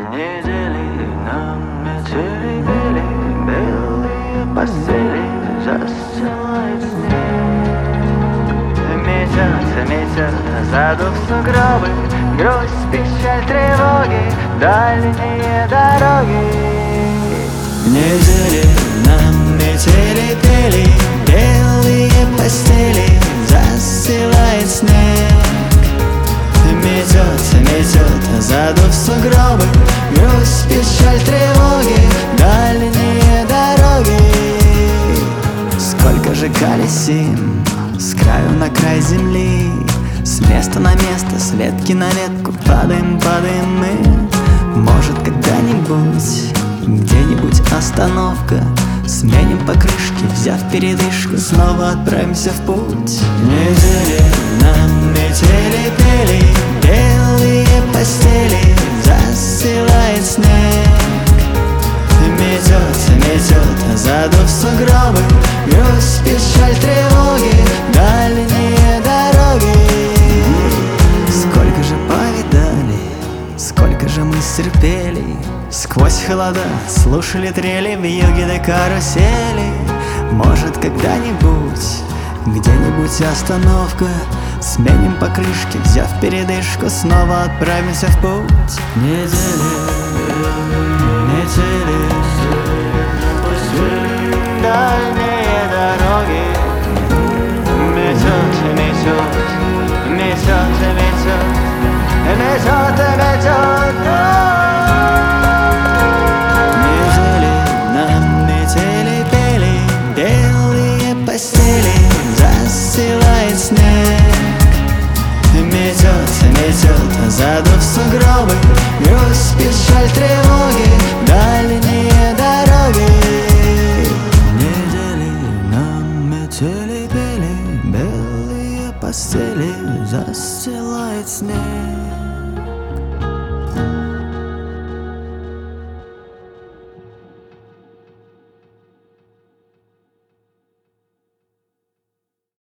Недели нам метели бели, белые постели застилает снег. Метет задув сугробы, грусть, печаль, тревоги, дальние дороги. Недели нам метели пели, белые постели застилает снег. Метет задув сугробы, грусть, печаль, тревоги, дальние дороги. Сколько же колесим с краю на край земли, с места на место, с ветки на ветку, падаем, падаем мы. Может, когда-нибудь, где-нибудь остановка, сменим покрышки, взяв передышку, снова отправимся в путь. Недели нам метели пели, белые постели застилает снег. Метет задув сугробы, грусть, печаль, тревоги, дальние дороги. Сколько же повидали, сколько же мы стерпели, сквозь холода слушали трели в юге до карусели. Может, когда-нибудь, где-нибудь остановка, сменим покрышки, взяв передышку, снова отправимся в путь. Недели, Дальние дороги. Метет, недели нам метели пели, белые постели застилает снег. Метет задув сугробы, грусть, печаль, тревоги, дальние дороги. Недели нам метели пели, белые постели застилает снег.